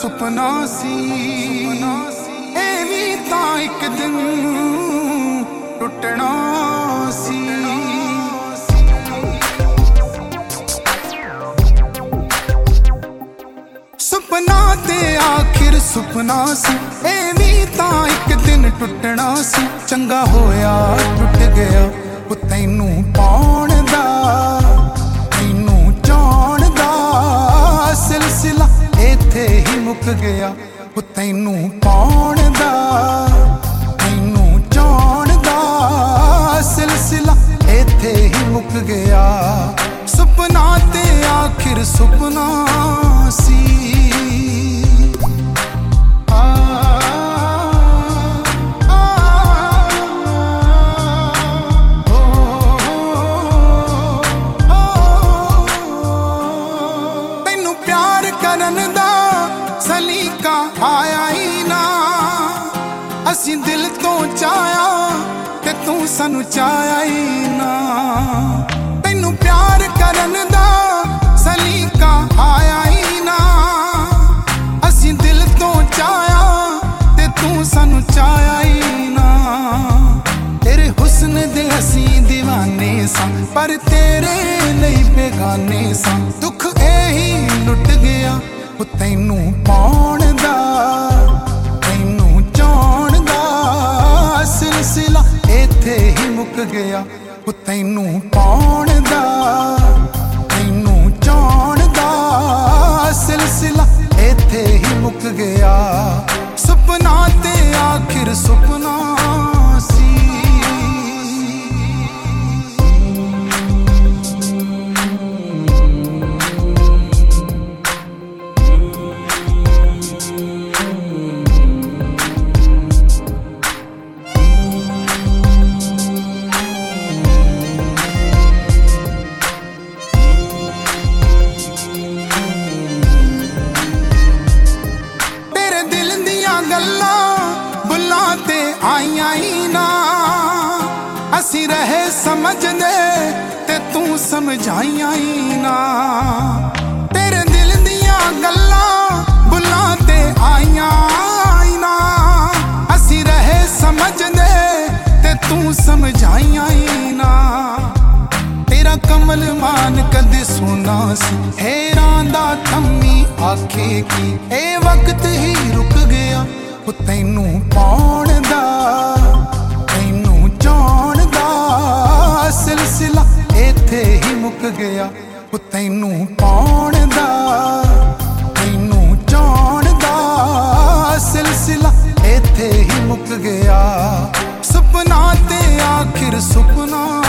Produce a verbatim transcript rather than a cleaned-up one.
ਸੁਪਨਾ ਸੀ ਇਹ ਵੀ ਤਾਂ ਇੱਕ ਦਿਨ ਟੁੱਟਣਾ ਸੀ। ਸੁਪਨਾ ਤੇ ਆਖਿਰ ਸੁਪਨਾ ਸੀ ਇਹ ਵੀ ਤਾਂ ਇੱਕ ਦਿਨ ਟੁੱਟਣਾ ਸੀ। ਚੰਗਾ ਹੋਇਆ ਟੁੱਟ ਗਿਆ ਉਹ ਤੈਨੂੰ ਪਾਉਣ ਦਾ, ਤੈਨੂੰ ਚਾਹੁਣ ਦਾ ਸਿਲਸਿਲਾ ਇੱਥੇ ਹੀ ਮੁੱਕ ਗਿਆ। ਉਹ ਤੈਨੂੰ ਪਾਉਣ ਦਾ, ਤੈਨੂੰ ਚਾਹੁਣ ਦਾ ਸਿਲਸਿਲਾ ਇੱਥੇ ਹੀ ਮੁੱਕ ਗਿਆ। ਸੁਪਨਾ ਤੇ ਆਖਿਰ ਸੁਪਨਾ ਸੀ। ਕਰਨ ਦਾ ਸਲੀਕਾ ਆਇਆ ਹੀ ਨਾ, ਅਸੀਂ ਦਿਲ ਤੋਂ ਚਾਹਿਆ ਤੇ ਤੂੰ ਸਾਨੂੰ ਚਾਹਿਆ ਹੀ ਨਾ। ਤੈਨੂੰ ਪਿਆਰ ਕਰਨ ਦਾ ਸਲੀਕਾ ਆਇਆ ਹੀ ਨਾ, ਅਸੀਂ ਦਿਲ ਤੋਂ ਚਾਹਿਆ ਤੇ ਤੂੰ ਸਾਨੂੰ ਚਾਹਿਆ ਹੀ ਨਾ। ਤੇਰੇ ਹੁਸਨ ਦੇ ਅਸੀਂ دیਵਾਨੇ ਸਾਂ ਪਰ ਤੇਰੇ ਲਈ ਬੇਗਾਨੇ ਸਾਂ। ਦੁੱਖ ਇਹੀ ਲੁੱਟ ਗਿਆ ਉਹ ਤੈਨੂੰ ਪਾਉਣ ਦਾ, ਤੈਨੂੰ ਚਾਹੁਣ ਦਾ ਸਿਲਸਿਲਾ ਇੱਥੇ ਹੀ ਮੁੱਕ ਗਿਆ। ਉਹ ਤੈਨੂੰ ਪਾਉਣ ਦਾ, ਤੈਨੂੰ ਚਾਹੁਣ ਦਾ ਸਿਲਸਿਲਾ ਇੱਥੇ ਹੀ ਮੁੱਕ ਗਿਆ। ਸੁਪਨਾ ਤੇ ਆਖਿਰ ਸੁਪਨਾ ਸੀ। ਆਈਆਂ ਹੀ ਨਾ ਅਸੀਂ ਰਹੇ ਸਮਝਦੇ ਤੇ ਤੂੰ ਸਮਝਾਈਆਂ ਹੀ ਨਾ। ਤੇਰੇ ਦਿਲ ਦੀਆਂ ਗੱਲਾਂ ਬੁੱਲਾਂ ਤੇ ਆਈਆਂ ਹੀ ਨਾ, ਅਸੀਂ ਰਹੇ ਸਮਝਦੇ ਤੇ ਤੂੰ ਸਮਝਾਈਆਂ ਹੀ ਨਾ। ਤੇਰਾ ਕਮਲ ਮਾਨ ਕਦੇ ਸੁਣਾ ਸੀ ਹੈਰਾਂ ਦਾ ਥੰਮੀ ਆਖੇ ਕੀ ਇਹ ਵਕਤ ਹੀ ਰੁਕ ਗਿਆ। ਉਹ ਤੈਨੂੰ ਪਾਉਣ ਦਾ, ਤੈਨੂੰ ਚਾਹੁਣ ਦਾ ਸਿਲਸਿਲਾ ਇੱਥੇ ਹੀ ਮੁੱਕ ਗਿਆ। ਉਹ ਤੈਨੂੰ ਪਾਉਣ ਦਾ, ਤੈਨੂੰ ਚਾਹੁਣ ਦਾ ਸਿਲਸਿਲਾ ਇੱਥੇ ਹੀ ਮੁੱਕ ਗਿਆ। ਸੁਪਨਾ ਤੇ ਆਖਿਰ ਸੁਪਨਾ